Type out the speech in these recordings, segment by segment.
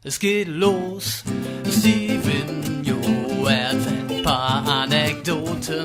Es geht los, Stevenio erzählt ein paar Anekdoten.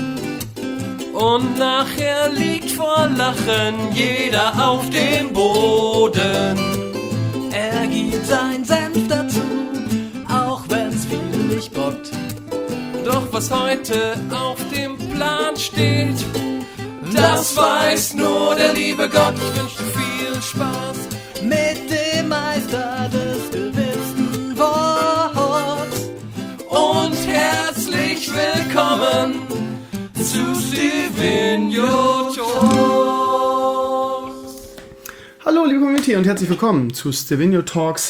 Und nachher liegt vor Lachen jeder auf dem Boden. Er gibt sein Senf dazu, auch wenn's viele nicht bockt. Doch was heute auf dem Plan steht, das weiß nur der liebe Gott. Ich wünsche dir viel Spaß mit dem Meister des gewissen Worts. Und herzlich willkommen zu Stevenio Talks. Hallo liebe Community und herzlich willkommen zu Stevenio Talks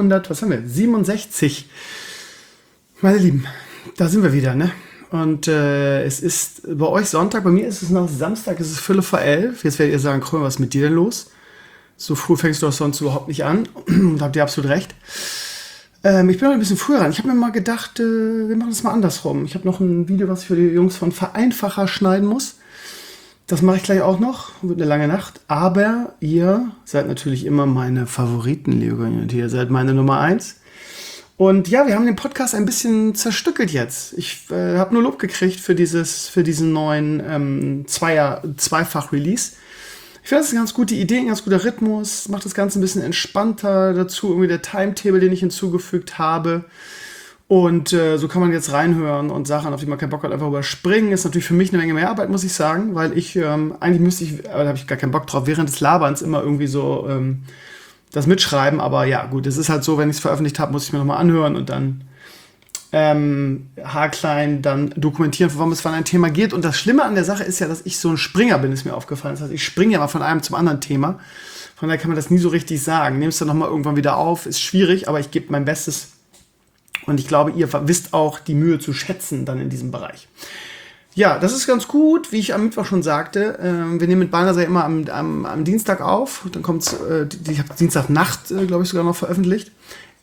467. Meine Lieben, da sind wir wieder, ne? Und es ist bei euch Sonntag, bei mir ist es noch Samstag, es ist Viertel vor 11. Jetzt werdet ihr sagen, Krömer, was ist mit dir denn los? So früh fängst du doch sonst überhaupt nicht an. Da habt ihr absolut recht. Ich bin noch ein bisschen früher ran. Ich habe mir mal gedacht, wir machen das mal andersrum. Ich habe noch ein Video, was ich für die Jungs von Vereinfacher schneiden muss. Das mache ich gleich auch noch. Wird eine lange Nacht. Aber ihr seid natürlich immer meine Favoriten, liebe Community. Ihr seid meine Nummer 1. Und ja, wir haben den Podcast ein bisschen zerstückelt jetzt. Ich habe nur Lob gekriegt für diesen neuen Zweifach-Release. Ich finde, das ist eine ganz gute Idee, ein ganz guter Rhythmus. Macht das Ganze ein bisschen entspannter. Dazu irgendwie der Timetable, den ich hinzugefügt habe. Und so kann man jetzt reinhören und Sachen, auf die man keinen Bock hat, einfach überspringen. Ist natürlich für mich eine Menge mehr Arbeit, muss ich sagen. Weil eigentlich müsste ich, aber da habe ich gar keinen Bock drauf, während des Laberns immer irgendwie so das mitschreiben. Aber ja, gut, es ist halt so, wenn ich es veröffentlicht habe, muss ich mir nochmal anhören und dann haarklein dann dokumentieren, worum es ein Thema geht. Und das Schlimme an der Sache ist ja, dass ich so ein Springer bin, ist mir aufgefallen. Das heißt, ich springe ja mal von einem zum anderen Thema. Von daher kann man das nie so richtig sagen. Nehme es dann nochmal irgendwann wieder auf. Ist schwierig, aber ich gebe mein Bestes. Und ich glaube, ihr wisst auch die Mühe zu schätzen dann in diesem Bereich. Ja, das ist ganz gut, wie ich am Mittwoch schon sagte. Wir nehmen mit Balnasar immer am Dienstag auf. Dann kommt es, ich habe Dienstagnacht, glaube ich, sogar noch veröffentlicht.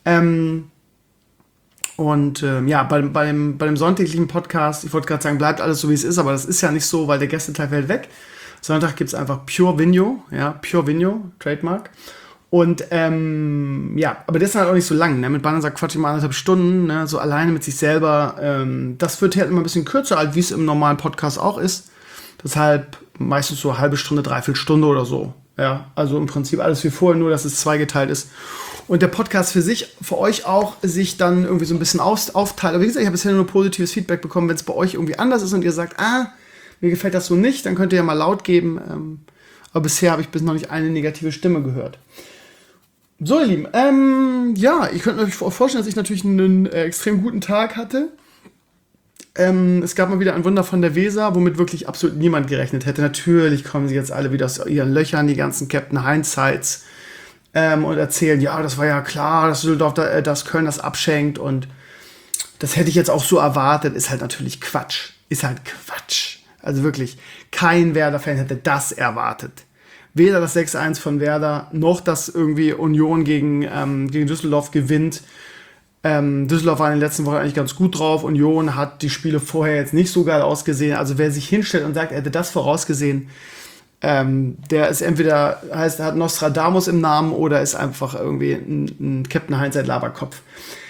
Ja, bei dem sonntäglichen Podcast, ich wollte gerade sagen, bleibt alles so, wie es ist, aber das ist ja nicht so, weil der Gästeteil fällt weg. Sonntag gibt es einfach Pure Vigno, ja, Pure Vigno, Trademark. Und ja, aber das ist halt auch nicht so lang, ne? Mit Balnasar quatsch ich mal 1,5 Stunden, ne? So alleine mit sich selber. Das wird halt immer ein bisschen kürzer, als wie es im normalen Podcast auch ist. Deshalb meistens so eine halbe Stunde, dreiviertel Stunde oder so. Ja, also im Prinzip alles wie vorher, nur dass es zweigeteilt ist. Und der Podcast für euch auch, sich dann irgendwie so ein bisschen aufteilt. Aber wie gesagt, ich habe bisher nur positives Feedback bekommen. Wenn es bei euch irgendwie anders ist und ihr sagt, mir gefällt das so nicht, dann könnt ihr ja mal laut geben. Aber bisher habe ich bis noch nicht eine negative Stimme gehört. So, ihr Lieben, ja, ihr könnt euch vorstellen, dass ich natürlich einen extrem guten Tag hatte. Es gab mal wieder ein Wunder von der Weser, womit wirklich absolut niemand gerechnet hätte. Natürlich kommen sie jetzt alle wieder aus ihren Löchern, die ganzen Captain Hindsights, und erzählen, ja, das war ja klar, dass Düsseldorf das Köln das abschenkt und das hätte ich jetzt auch so erwartet. Ist halt natürlich Quatsch. Ist halt Quatsch. Also wirklich, kein Werder-Fan hätte das erwartet. Weder das 6-1 von Werder, noch dass irgendwie Union gegen Düsseldorf gewinnt. Düsseldorf war in den letzten Wochen eigentlich ganz gut drauf. Union hat die Spiele vorher jetzt nicht so geil ausgesehen. Also wer sich hinstellt und sagt, er hätte das vorausgesehen, der ist entweder, er hat Nostradamus im Namen oder ist einfach irgendwie ein Captain Hindsight Laberkopf.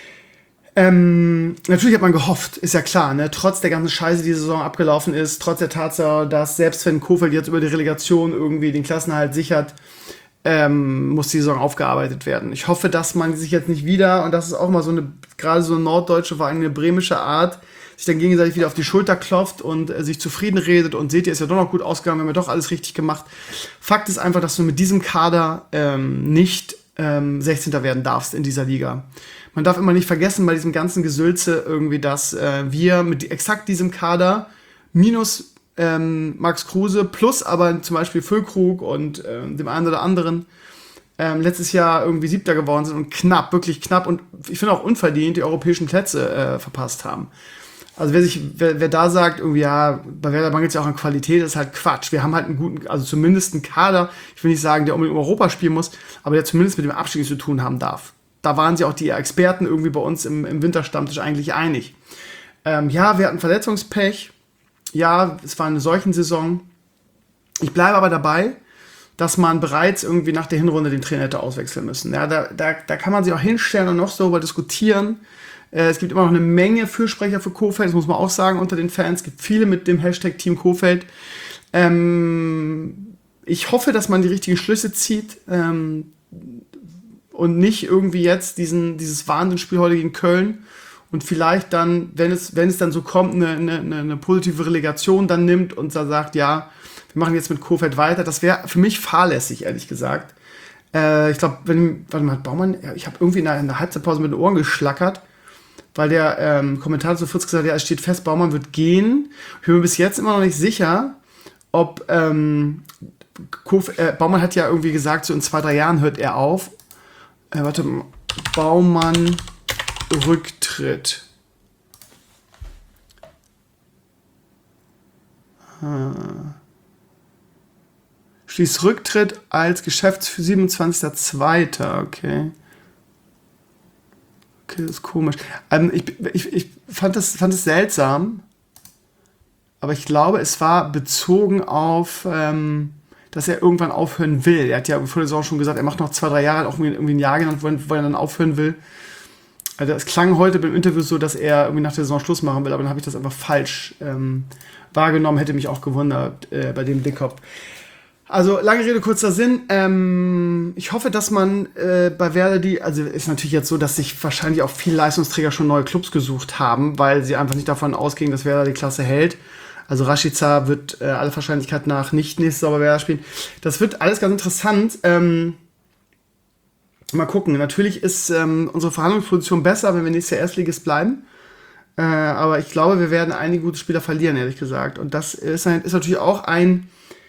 Natürlich hat man gehofft, ist ja klar, ne? Trotz der ganzen Scheiße, die die Saison abgelaufen ist, trotz der Tatsache, dass selbst wenn Kofeld jetzt über die Relegation irgendwie den Klassenerhalt sichert, muss die Saison aufgearbeitet werden. Ich hoffe, dass man sich jetzt nicht wieder, und das ist auch mal so gerade so eine norddeutsche, vor allem eine bremische Art, sich dann gegenseitig wieder auf die Schulter klopft und sich zufrieden redet und seht ihr, ist ja doch noch gut ausgegangen, wir haben ja doch alles richtig gemacht. Fakt ist einfach, dass du mit diesem Kader nicht 16. werden darfst in dieser Liga. Man darf immer nicht vergessen bei diesem ganzen Gesülze irgendwie, dass wir mit exakt diesem Kader minus Max Kruse plus aber zum Beispiel Füllkrug und dem einen oder anderen letztes Jahr irgendwie 7. geworden sind und wirklich knapp und ich finde auch unverdient die europäischen Plätze verpasst haben. Also wer da sagt, irgendwie, ja, bei Werder mangelt es ja auch an Qualität, ist halt Quatsch. Wir haben halt einen guten, also zumindest einen Kader, ich will nicht sagen, der unbedingt Europa spielen muss, aber der zumindest mit dem Abstieg zu tun haben darf. Da waren sich auch die Experten irgendwie bei uns im Winterstammtisch eigentlich einig. Ja, wir hatten Verletzungspech. Ja, es war eine Seuchensaison. Ich bleibe aber dabei, dass man bereits irgendwie nach der Hinrunde den Trainer hätte auswechseln müssen. Ja, da kann man sich auch hinstellen und noch so darüber diskutieren. Es gibt immer noch eine Menge Fürsprecher für Kohfeldt, das muss man auch sagen, unter den Fans. Es gibt viele mit dem Hashtag Team Kohfeldt. Ich hoffe, dass man die richtigen Schlüsse zieht und nicht irgendwie jetzt dieses Wahnsinnsspiel heute gegen Köln und vielleicht dann, wenn es dann so kommt, eine positive Relegation dann nimmt und dann sagt, ja, wir machen jetzt mit Kohfeldt weiter. Das wäre für mich fahrlässig, ehrlich gesagt. Ich glaube, warte mal, Baumann, ich habe irgendwie in der Halbzeitpause mit den Ohren geschlackert, weil der Kommentator zu Fritz gesagt hat, ja, es steht fest, Baumann wird gehen. Ich bin mir bis jetzt immer noch nicht sicher, ob Baumann hat ja irgendwie gesagt, so in 2-3 Jahren hört er auf. Baumann Rücktritt. Schließt Rücktritt als Geschäftsführer 27.02. Okay, das ist komisch. Ich fand das seltsam, aber ich glaube, es war bezogen auf, dass er irgendwann aufhören will. Er hat ja vor der Saison schon gesagt, er macht noch 2-3 Jahre, auch irgendwie ein Jahr genannt, wo er dann aufhören will. Also es klang heute beim Interview so, dass er irgendwie nach der Saison Schluss machen will, aber dann habe ich das einfach falsch wahrgenommen, hätte mich auch gewundert bei dem Dickkopf. Also, lange Rede, kurzer Sinn. Ich hoffe, dass man bei Werder also ist natürlich jetzt so, dass sich wahrscheinlich auch viele Leistungsträger schon neue Clubs gesucht haben, weil sie einfach nicht davon ausgingen, dass Werder die Klasse hält. Also Rashica wird aller Wahrscheinlichkeit nach nicht nächstes Jahr bei Werder spielen. Das wird alles ganz interessant. Mal gucken. Natürlich ist unsere Verhandlungsposition besser, wenn wir nächstes Jahr Erstligist bleiben. Aber ich glaube, wir werden einige gute Spieler verlieren, ehrlich gesagt. Und das ist natürlich auch ein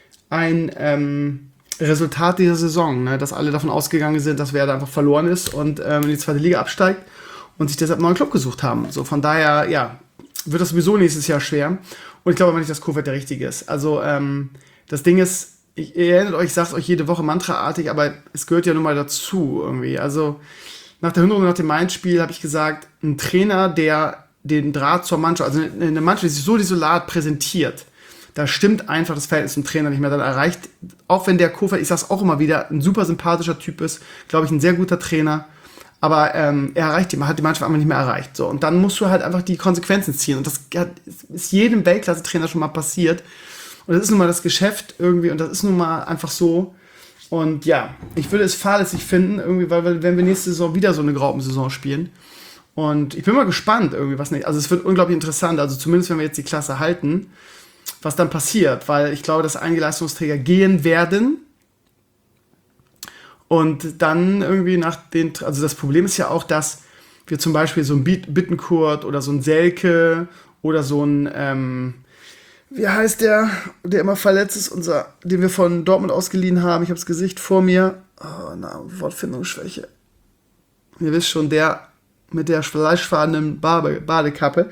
Resultat dieser Saison, ne? Dass alle davon ausgegangen sind, dass Werder einfach verloren ist und in die zweite Liga absteigt und sich deshalb einen neuen Club gesucht haben. So, von daher, ja, wird das sowieso nächstes Jahr schwer. Und ich glaube aber nicht, dass Kohfeldt der Richtige ist. Also, das Ding ist, ihr erinnert euch, ich sag's euch jede Woche mantraartig, aber es gehört ja nun mal dazu irgendwie. Also, nach der Hinrunde, nach dem Mainz-Spiel habe ich gesagt, ein Trainer, der den Draht zur Mannschaft, also eine Mannschaft, die sich so desolat präsentiert, da stimmt einfach das Verhältnis zum Trainer nicht mehr. Dann erreicht, auch wenn der Kohfeldt, ich sag's auch immer wieder, ein super sympathischer Typ ist, glaube ich, ein sehr guter Trainer, aber er hat die Mannschaft einfach nicht mehr erreicht. So. Und dann musst du halt einfach die Konsequenzen ziehen. Und das ist jedem Weltklasse-Trainer schon mal passiert. Und das ist nun mal das Geschäft irgendwie und das ist nun mal einfach so. Und ja, ich würde es fahrlässig finden, irgendwie, weil wenn wir nächste Saison wieder so eine Graupensaison spielen. Und ich bin mal gespannt, irgendwie, was nicht. Also es wird unglaublich interessant, also zumindest wenn wir jetzt die Klasse halten, was dann passiert, weil ich glaube, dass einige Leistungsträger gehen werden und dann irgendwie also das Problem ist ja auch, dass wir zum Beispiel so ein Bittencourt oder so ein Selke oder so ein, wie heißt der immer verletzt ist, den wir von Dortmund ausgeliehen haben, ich habe das Gesicht vor mir, Wortfindungsschwäche, ihr wisst schon, der mit der fleischfarbenen Badekappe,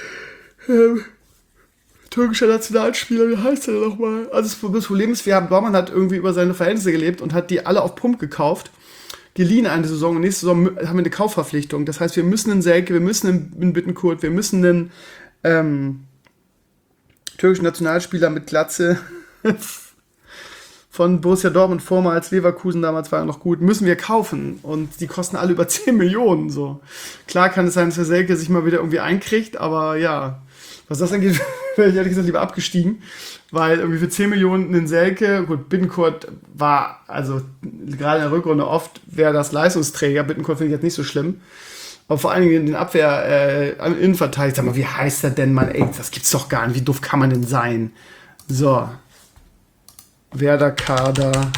türkischer Nationalspieler, wie heißt der denn nochmal? Also das Problem ist, Baumann hat irgendwie über seine Verhältnisse gelebt und hat die alle auf Pump gekauft, geliehen eine Saison und nächste Saison haben wir eine Kaufverpflichtung. Das heißt, wir müssen einen Selke, wir müssen einen Bittencourt, wir müssen einen türkischen Nationalspieler mit Glatze von Borussia Dortmund, vormals Leverkusen, damals war er noch gut, müssen wir kaufen. Und die kosten alle über 10 Millionen. So. Klar kann es sein, dass der Selke sich mal wieder irgendwie einkriegt, aber ja, was das angeht, wäre ich ehrlich gesagt lieber abgestiegen, weil irgendwie für 10 Millionen einen Selke, gut, Bittencourt war, also gerade in der Rückrunde oft, wäre das Leistungsträger, Bittencourt finde ich jetzt nicht so schlimm, aber vor allen Dingen den Innenverteidiger, sag mal, wie heißt der denn mal, ey, das gibt's doch gar nicht, wie doof kann man denn sein? So, Werder-Kader,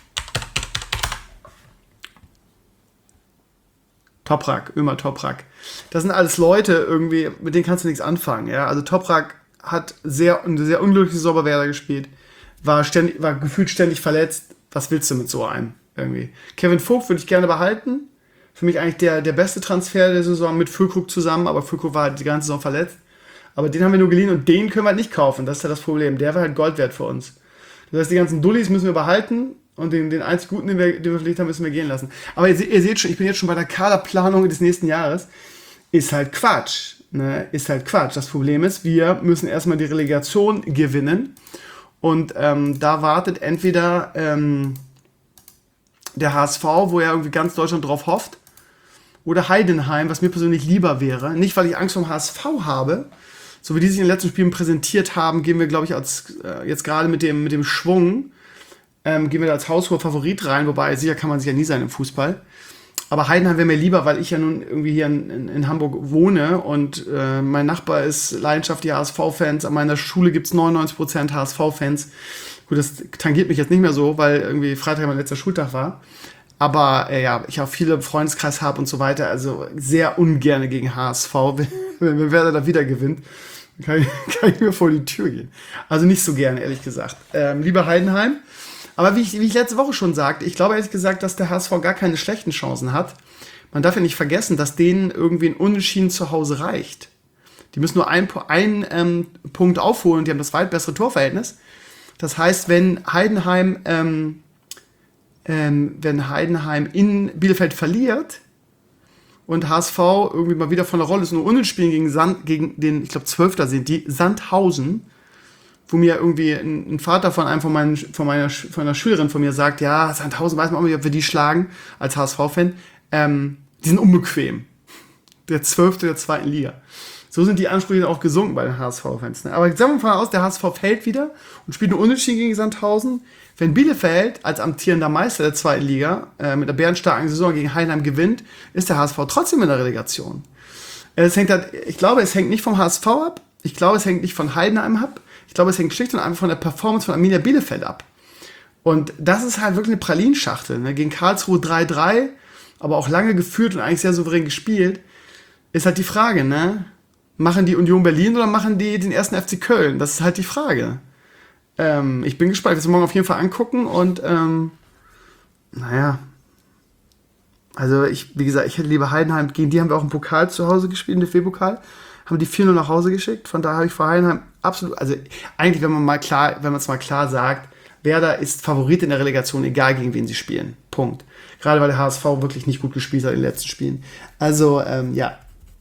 Ömer Toprak. Das sind alles Leute irgendwie, mit denen kannst du nichts anfangen. Ja? Also Toprak hat eine sehr unglückliche Saison bei Werder gespielt, war gefühlt ständig verletzt. Was willst du mit so einem irgendwie? Kevin Vogt würde ich gerne behalten. Für mich eigentlich der beste Transfer der Saison mit Füllkrug zusammen, aber Füllkrug war halt die ganze Saison verletzt. Aber den haben wir nur geliehen und den können wir halt nicht kaufen. Das ist ja das Problem. Der war halt Gold wert für uns. Das heißt, die ganzen Dullis müssen wir behalten. Und den einzig Guten, den wir verpflichtet haben, müssen wir gehen lassen. Aber ihr seht schon, ich bin jetzt schon bei der Kaderplanung des nächsten Jahres. Ist halt Quatsch. Ne? Ist halt Quatsch. Das Problem ist, wir müssen erstmal die Relegation gewinnen. Und da wartet entweder der HSV, wo ja irgendwie ganz Deutschland drauf hofft, oder Heidenheim, was mir persönlich lieber wäre. Nicht, weil ich Angst vor dem HSV habe, so wie die sich in den letzten Spielen präsentiert haben, gehen wir, glaube ich, jetzt gerade mit dem Schwung, gehen wir da als haushoher Favorit rein, wobei sicher kann man sich ja nie sein im Fußball. Aber Heidenheim wäre mir lieber, weil ich ja nun irgendwie hier in Hamburg wohne und mein Nachbar ist leidenschaftlicher HSV-Fans. An meiner Schule gibt es 99% HSV-Fans. Gut, das tangiert mich jetzt nicht mehr so, weil irgendwie Freitag mein letzter Schultag war. Aber ja, ich auch viele im Freundeskreis habe und so weiter. Also sehr ungerne gegen HSV, wenn Werder da wieder gewinnt. Kann ich mir vor die Tür gehen. Also nicht so gerne, ehrlich gesagt. Lieber Heidenheim. Aber wie ich letzte Woche schon sagte, ich glaube ehrlich gesagt, dass der HSV gar keine schlechten Chancen hat. Man darf ja nicht vergessen, dass denen irgendwie ein Unentschieden zu Hause reicht. Die müssen nur einen Punkt aufholen und die haben das weit bessere Torverhältnis. Das heißt, wenn Heidenheim in Bielefeld verliert und HSV irgendwie mal wieder von der Rolle ist, nur Unentschieden gegen den, ich glaube 12. sind die, Sandhausen, wo mir irgendwie ein Vater von einer Schülerin von mir sagt, ja, Sandhausen weiß man auch nicht, ob wir die schlagen, als HSV-Fan. Die sind unbequem. Der 12. der 2. Liga. So sind die Ansprüche auch gesunken bei den HSV-Fans. Ne? Aber sagen wir mal aus, der HSV fällt wieder und spielt nur Unentschieden gegen Sandhausen. Wenn Bielefeld als amtierender Meister der 2. Liga mit einer bärenstarken Saison gegen Heidenheim gewinnt, ist der HSV trotzdem in der Relegation. Ich glaube, es hängt nicht vom HSV ab. Ich glaube, es hängt nicht von Heidenheim ab. Ich glaube, es hängt schlicht und einfach von der Performance von Arminia Bielefeld ab. Und das ist halt wirklich eine Pralinschachtel. Ne? Gegen Karlsruhe 3-3, aber auch lange geführt und eigentlich sehr souverän gespielt. Ist halt die Frage, ne? Machen die Union Berlin oder machen die den 1. FC Köln? Das ist halt die Frage. Ich bin gespannt. Ich werde es morgen auf jeden Fall angucken und naja. Also wie gesagt, ich hätte lieber Heidenheim. Gegen die haben wir auch im Pokal zu Hause gespielt, im DFB-Pokal. Haben die 4-0 nach Hause geschickt. Von daher habe ich vor Heidenheim absolut, also eigentlich, wenn man es mal klar sagt, Werder ist Favorit in der Relegation, egal gegen wen sie spielen. Punkt. Gerade weil der HSV wirklich nicht gut gespielt hat in den letzten Spielen. Also, ja.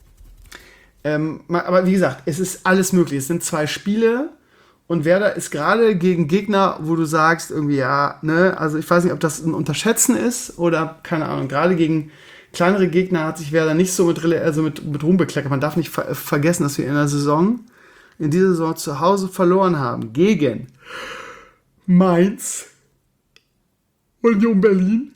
Aber wie gesagt, es ist alles möglich. Es sind 2 Spiele und Werder ist gerade gegen Gegner, wo du sagst, irgendwie, ja, ne, also ich weiß nicht, ob das ein Unterschätzen ist oder, keine Ahnung, gerade gegen kleinere Gegner hat sich Werder nicht so mit Ruhm bekleckert. Man darf nicht vergessen, dass wir in dieser Saison zu Hause verloren haben gegen Mainz, Union Berlin,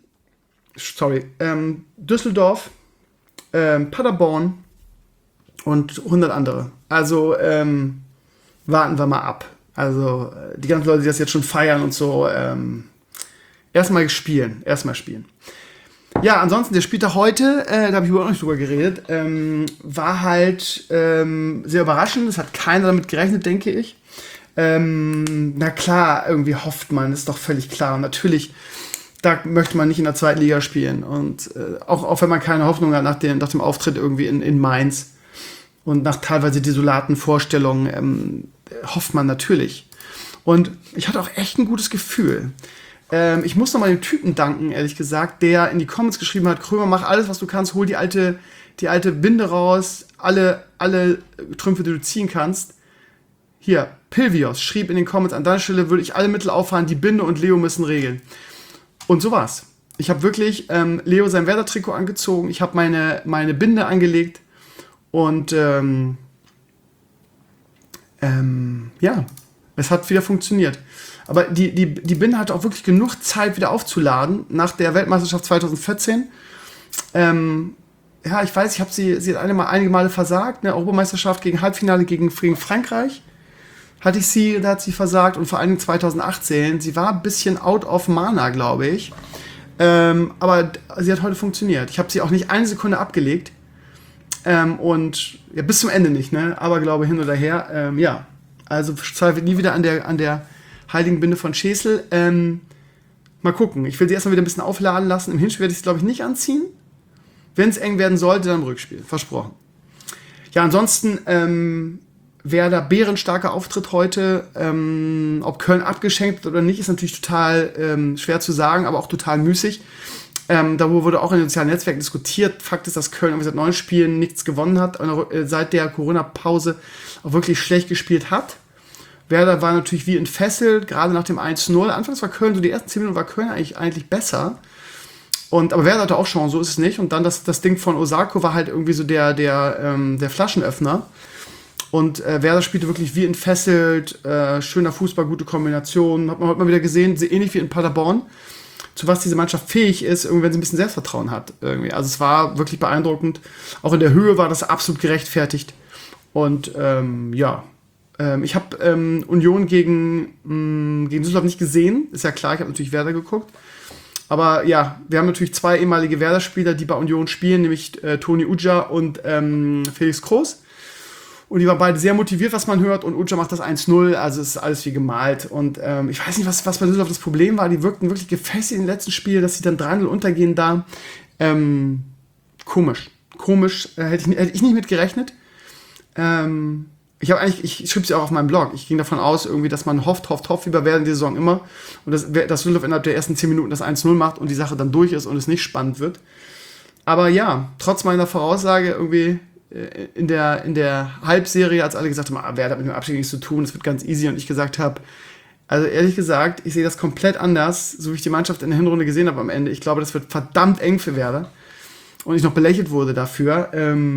Düsseldorf, Paderborn und 100 andere. Also warten wir mal ab. Also die ganzen Leute, die das jetzt schon feiern und so, erstmal spielen. Ja, ansonsten, der Spieltag heute, da habe ich überhaupt nicht drüber geredet, war halt sehr überraschend. Es hat keiner damit gerechnet, denke ich. Na klar, irgendwie hofft man, ist doch völlig klar. Und natürlich, da möchte man nicht in der 2. Liga spielen. Und auch wenn man keine Hoffnung hat nach dem Auftritt irgendwie in Mainz und nach teilweise desolaten Vorstellungen, hofft man natürlich. Und ich hatte auch echt ein gutes Gefühl. Ich muss nochmal dem Typen danken, ehrlich gesagt, der in die Comments geschrieben hat, Krömer, mach alles, was du kannst, hol die alte Binde raus, alle Trümpfe, die du ziehen kannst. Hier, Pilvios schrieb in den Comments, an deiner Stelle würde ich alle Mittel auffahren, die Binde und Leo müssen regeln. Und so war's. Ich habe wirklich Leo sein Werder-Trikot angezogen, ich habe meine Binde angelegt und ja, es hat wieder funktioniert. Aber die Binde hatte auch wirklich genug Zeit, wieder aufzuladen, nach der Weltmeisterschaft 2014. Ja, ich weiß, sie hat einige Male versagt, eine Europameisterschaft gegen Halbfinale gegen Frankreich. Da hat sie versagt und vor allem 2018. Sie war ein bisschen out of mana, glaube ich. Aber sie hat heute funktioniert. Ich habe sie auch nicht eine Sekunde abgelegt. Und ja, bis zum Ende nicht, ne? Aber glaube hin oder her. Ja, also zweifelt nie wieder an der heiligen Binde von Schesel. Mal gucken. Ich will sie erstmal wieder ein bisschen aufladen lassen. Im Hinspiel werde ich sie, glaube ich, nicht anziehen. Wenn es eng werden sollte, dann im Rückspiel. Versprochen. Ja, ansonsten Werder, bärenstarker Auftritt heute. Ob Köln abgeschenkt wird oder nicht, ist natürlich total schwer zu sagen, aber auch total müßig. Darüber wurde auch in den sozialen Netzwerken diskutiert. Fakt ist, dass Köln seit 9 Spielen nichts gewonnen hat, seit der Corona-Pause auch wirklich schlecht gespielt hat. Werder war natürlich wie entfesselt, gerade nach dem 1-0. Anfangs war Köln, so die ersten 10 Minuten war Köln eigentlich besser. Aber Werder hatte auch Chancen, so ist es nicht. Und dann das Ding von Osako war halt irgendwie so der Flaschenöffner. Und Werder spielte wirklich wie entfesselt, schöner Fußball, gute Kombination. Hat man heute mal wieder gesehen, ähnlich wie in Paderborn, zu was diese Mannschaft fähig ist, wenn sie ein bisschen Selbstvertrauen hat. Irgendwie. Also es war wirklich beeindruckend. Auch in der Höhe war das absolut gerechtfertigt. Und ich habe Union gegen Düsseldorf nicht gesehen. Ist ja klar, ich habe natürlich Werder geguckt. Aber ja, wir haben natürlich 2 ehemalige Werder-Spieler, die bei Union spielen, nämlich Toni Uggia und Felix Groß. Und die waren beide sehr motiviert, was man hört. Und Uggia macht das 1-0, also es ist alles wie gemalt. Und ich weiß nicht, was bei Düsseldorf das Problem war. Die wirkten wirklich gefestigt im letzten Spiel, dass sie dann 3-0 untergehen da. Komisch. Hätte ich nicht mit gerechnet. Ich schrieb es ja auch auf meinem Blog. Ich ging davon aus, irgendwie, dass man hofft, wie bei Werder in der Saison immer. Und dass Düsseldorf innerhalb der ersten 10 Minuten das 1-0 macht und die Sache dann durch ist und es nicht spannend wird. Aber ja, trotz meiner Voraussage irgendwie in der Halbserie, als alle gesagt haben, Werder hat mit dem Abstieg nichts zu tun, es wird ganz easy. Und ich gesagt habe, also ehrlich gesagt, ich sehe das komplett anders, so wie ich die Mannschaft in der Hinrunde gesehen habe am Ende. Ich glaube, das wird verdammt eng für Werder. Und ich noch belächelt wurde dafür.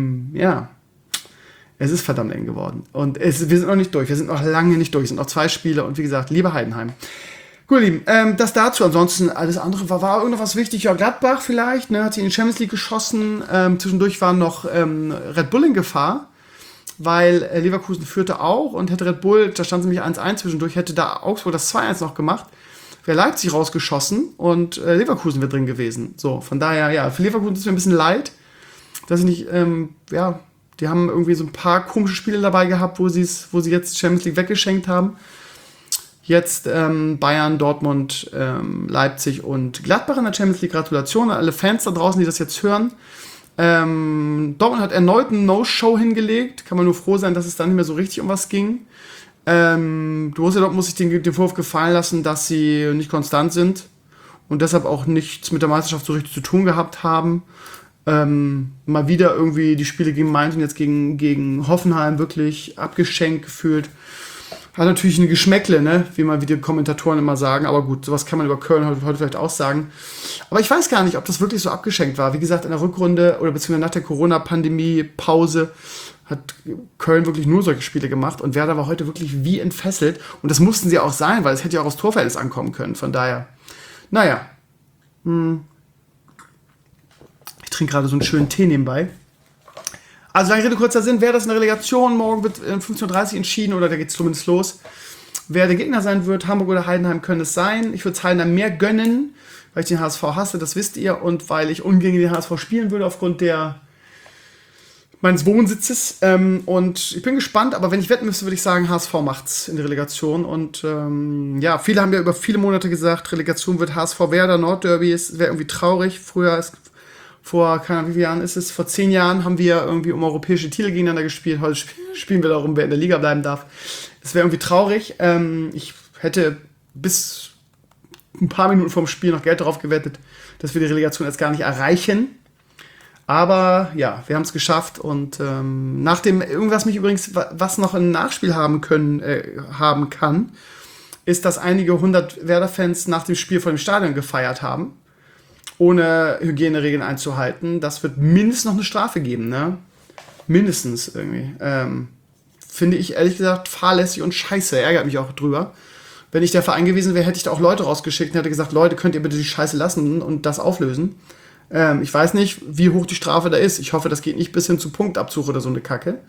Es ist verdammt eng geworden. Und wir sind noch nicht durch. Wir sind noch lange nicht durch. Es sind noch 2 Spiele. Und wie gesagt, liebe Heidenheim. Gut, ihr Lieben, das dazu. Ansonsten, alles andere war irgendwas wichtig. Ja, Gladbach vielleicht, ne, hat sich in die Champions League geschossen. Zwischendurch war noch Red Bull in Gefahr, weil Leverkusen führte auch. Und hätte Red Bull, da stand nämlich 1-1 zwischendurch, hätte da Augsburg das 2-1 noch gemacht, wäre Leipzig rausgeschossen und Leverkusen wäre drin gewesen. So, von daher, ja, für Leverkusen ist mir ein bisschen leid, dass ich nicht, die haben irgendwie so ein paar komische Spiele dabei gehabt, wo sie jetzt Champions League weggeschenkt haben. Jetzt Bayern, Dortmund, Leipzig und Gladbach in der Champions League. Gratulation an alle Fans da draußen, die das jetzt hören. Dortmund hat erneut einen No-Show hingelegt. Kann man nur froh sein, dass es da nicht mehr so richtig um was ging. Dortmund muss sich den Vorwurf gefallen lassen, dass sie nicht konstant sind und deshalb auch nichts mit der Meisterschaft so richtig zu tun gehabt haben. Mal wieder irgendwie die Spiele gegen Mainz und jetzt gegen Hoffenheim wirklich abgeschenkt gefühlt. Hat natürlich ein Geschmäckle, ne? Wie die Kommentatoren immer sagen. Aber gut, sowas kann man über Köln heute vielleicht auch sagen. Aber ich weiß gar nicht, ob das wirklich so abgeschenkt war. Wie gesagt, in der Rückrunde oder beziehungsweise nach der Corona-Pandemie-Pause hat Köln wirklich nur solche Spiele gemacht. Und Werder war heute wirklich wie entfesselt. Und das mussten sie auch sein, weil es hätte ja auch aufs Torverhältnis ankommen können. Von daher, naja. Ich trinke gerade so einen schönen Tee nebenbei. Also lange Rede, kurzer Sinn, wer das in der Relegation, morgen wird 15:30 Uhr entschieden, oder da geht es zumindest los. Wer der Gegner sein wird, Hamburg oder Heidenheim, können es sein. Ich würde es Heidenheim mehr gönnen, weil ich den HSV hasse, das wisst ihr, und weil ich ungern den HSV spielen würde aufgrund meines Wohnsitzes. Und ich bin gespannt, aber wenn ich wetten müsste, würde ich sagen, HSV macht's in der Relegation. Und viele haben ja über viele Monate gesagt, Relegation wird HSV Werder, Nordderby, es wäre irgendwie traurig. Vor, keine Ahnung, wie viele Jahren ist es, vor 10 Jahren haben wir irgendwie um europäische Titel gegeneinander gespielt. Heute spielen wir darum, wer in der Liga bleiben darf. Es wäre irgendwie traurig. Ich hätte bis ein paar Minuten vorm Spiel noch Geld darauf gewettet, dass wir die Relegation jetzt gar nicht erreichen. Aber ja, wir haben es geschafft. Und nach dem, irgendwas mich übrigens, was noch ein Nachspiel haben kann, ist, dass einige 100 Werder-Fans nach dem Spiel vor dem Stadion gefeiert haben, ohne Hygieneregeln einzuhalten. Das wird mindestens noch eine Strafe geben, ne? Mindestens irgendwie. Finde ich ehrlich gesagt fahrlässig und scheiße. Ärgert mich auch drüber. Wenn ich der Verein gewesen wäre, hätte ich da auch Leute rausgeschickt und hätte gesagt, Leute, könnt ihr bitte die Scheiße lassen und das auflösen. Ich weiß nicht, wie hoch die Strafe da ist. Ich hoffe, das geht nicht bis hin zu Punktabzug oder so eine Kacke.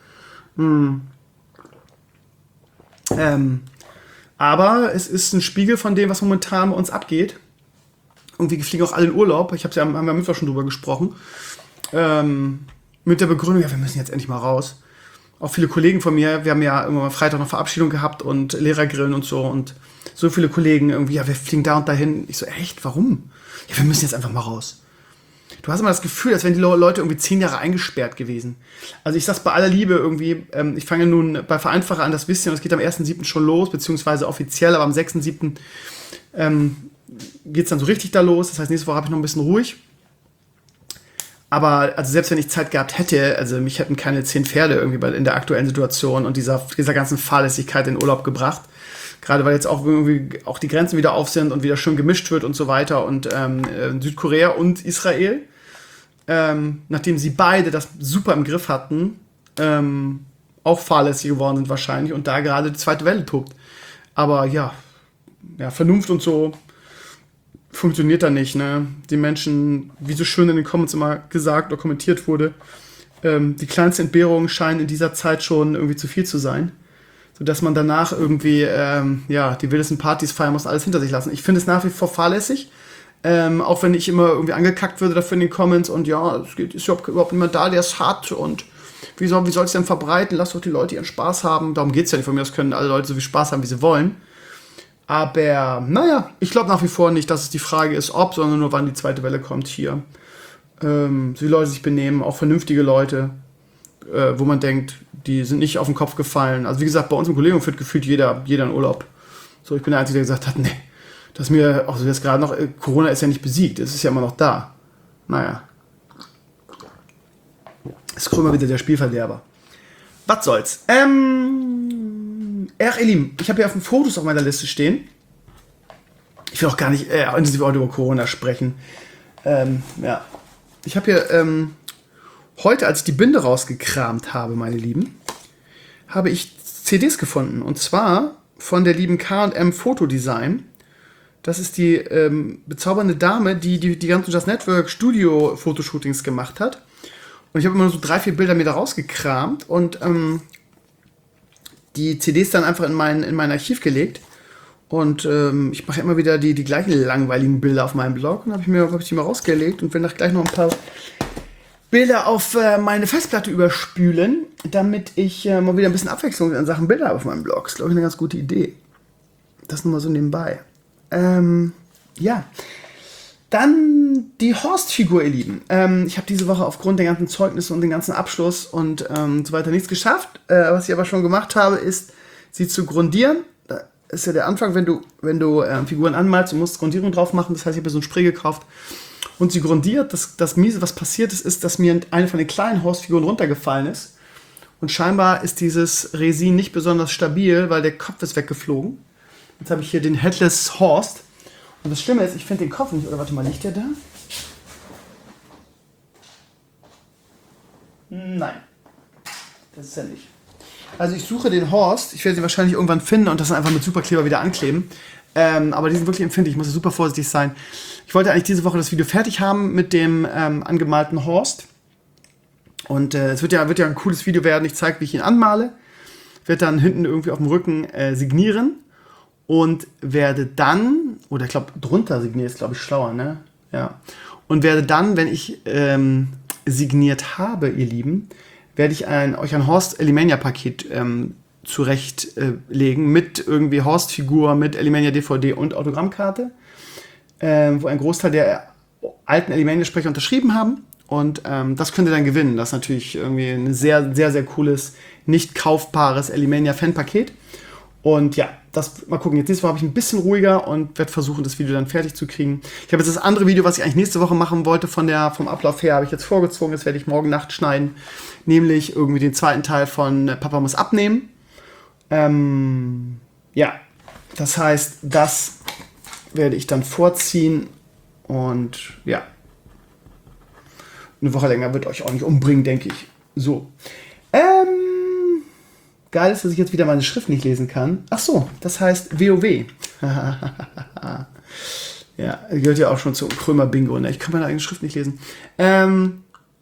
Aber es ist ein Spiegel von dem, was momentan bei uns abgeht. Und wir fliegen auch alle in Urlaub. Haben wir am Mittwoch schon drüber gesprochen. Mit der Begründung, ja, wir müssen jetzt endlich mal raus. Auch viele Kollegen von mir, wir haben ja irgendwann mal Freitag noch Verabschiedung gehabt und Lehrergrillen und so. Und so viele Kollegen irgendwie, ja, wir fliegen da und dahin. Ich so, echt, warum? Ja, wir müssen jetzt einfach mal raus. Du hast immer das Gefühl, als wären die Leute irgendwie 10 Jahre eingesperrt gewesen. Also ich sag's bei aller Liebe irgendwie, ich fange nun bei Vereinfacher an, das wisst ihr, und es geht am 1.7. schon los, beziehungsweise offiziell, aber am 6.7. Geht's dann so richtig da los. Das heißt, nächste Woche habe ich noch ein bisschen ruhig. Aber also selbst wenn ich Zeit gehabt hätte, also mich hätten keine 10 Pferde irgendwie in der aktuellen Situation und dieser ganzen Fahrlässigkeit in den Urlaub gebracht. Gerade weil jetzt auch irgendwie auch die Grenzen wieder auf sind und wieder schön gemischt wird und so weiter. Und Südkorea und Israel, nachdem sie beide das super im Griff hatten, auch fahrlässig geworden sind wahrscheinlich und da gerade die zweite Welle tobt. Aber ja, Vernunft und so funktioniert da nicht, ne? Die Menschen, wie so schön in den Comments immer gesagt oder kommentiert wurde, die kleinsten Entbehrungen scheinen in dieser Zeit schon irgendwie zu viel zu sein, sodass man danach irgendwie, die wildesten Partys feiern muss, alles hinter sich lassen. Ich finde es nach wie vor fahrlässig, auch wenn ich immer irgendwie angekackt würde dafür in den Comments und ist überhaupt niemand da, der es hat und wie soll es denn verbreiten? Lass doch die Leute ihren Spaß haben. Darum geht es ja nicht. Von mir aus können alle Leute so viel Spaß haben, wie sie wollen. Aber, ich glaube nach wie vor nicht, dass es die Frage ist, ob, sondern nur wann die zweite Welle kommt hier. Wie Leute sich benehmen, auch vernünftige Leute, wo man denkt, die sind nicht auf den Kopf gefallen. Also wie gesagt, bei uns im Kollegium führt gefühlt jeder in Urlaub. So, ich bin der Einzige, der gesagt hat, nee, dass mir, auch so jetzt gerade noch, Corona ist ja nicht besiegt, es ist ja immer noch da. Naja. Ist immer wieder der Spielverderber. Was soll's? Ihr Lieben, ich habe hier auf den Fotos auf meiner Liste stehen. Ich will auch gar nicht intensiv über Corona sprechen. Ich habe hier heute, als ich die Binde rausgekramt habe, meine Lieben, habe ich CDs gefunden. Und zwar von der lieben K&M Fotodesign. Das ist die bezaubernde Dame, die ganzen Just Network Studio Fotoshootings gemacht hat. Und ich habe immer so 3-4 Bilder mir da rausgekramt und die CDs dann einfach in mein Archiv gelegt. Und ich mache immer wieder die gleichen langweiligen Bilder auf meinem Blog. Und habe ich die mal rausgelegt und will dann gleich noch ein paar Bilder auf meine Festplatte überspülen, damit ich mal wieder ein bisschen Abwechslung in Sachen Bilder habe auf meinem Blog. Das ist, glaube ich, eine ganz gute Idee. Das nur mal so nebenbei. Dann die Horst-Figur, ihr Lieben. Ich habe diese Woche aufgrund der ganzen Zeugnisse und den ganzen Abschluss und so weiter nichts geschafft. Was ich aber schon gemacht habe, ist, sie zu grundieren. Da ist ja der Anfang, wenn du Figuren anmalst, du musst Grundierung drauf machen. Das heißt, ich habe so ein Spray gekauft und sie grundiert. Das Miese, was passiert ist, dass mir eine von den kleinen Horst-Figuren runtergefallen ist. Und scheinbar ist dieses Resin nicht besonders stabil, weil der Kopf ist weggeflogen. Jetzt habe ich hier den Headless Horst. Und das Schlimme ist, ich finde den Kopf nicht. Oder warte mal, liegt der da? Nein. Das ist er nicht. Also ich suche den Horst. Ich werde sie wahrscheinlich irgendwann finden und das dann einfach mit Superkleber wieder ankleben. Aber die sind wirklich empfindlich. Ich muss super vorsichtig sein. Ich wollte eigentlich diese Woche das Video fertig haben mit dem angemalten Horst. Und es wird ja ein cooles Video werden. Ich zeige, wie ich ihn anmale. Ich werde dann hinten irgendwie auf dem Rücken signieren. Und werde dann, oder ich glaube, drunter signieren ist, glaube ich, schlauer, ne? Ja. Und werde dann, wenn ich signiert habe, ihr Lieben, werde ich euch ein Horst Elimania-Paket zurechtlegen mit irgendwie Horst-Figur, mit Elimania-DVD und Autogrammkarte, wo ein Großteil der alten Elimania-Sprecher unterschrieben haben. Und das könnt ihr dann gewinnen. Das ist natürlich irgendwie ein sehr, sehr, sehr cooles, nicht kaufbares Elimania-Fan-Paket. Und ja, mal gucken. Jetzt nächste Woche habe ich ein bisschen ruhiger und werde versuchen, das Video dann fertig zu kriegen. Ich habe jetzt das andere Video, was ich eigentlich nächste Woche machen wollte, vom Ablauf her, habe ich jetzt vorgezogen. Das werde ich morgen Nacht schneiden. Nämlich irgendwie den zweiten Teil von Papa muss abnehmen. Das heißt, das werde ich dann vorziehen. Und ja, eine Woche länger wird euch auch nicht umbringen, denke ich. So. Geil ist, dass ich jetzt wieder meine Schrift nicht lesen kann. Ach so, das heißt WoW. Ja, gehört ja auch schon zum Krömer-Bingo. Ne? Ich kann meine eigene Schrift nicht lesen. Dann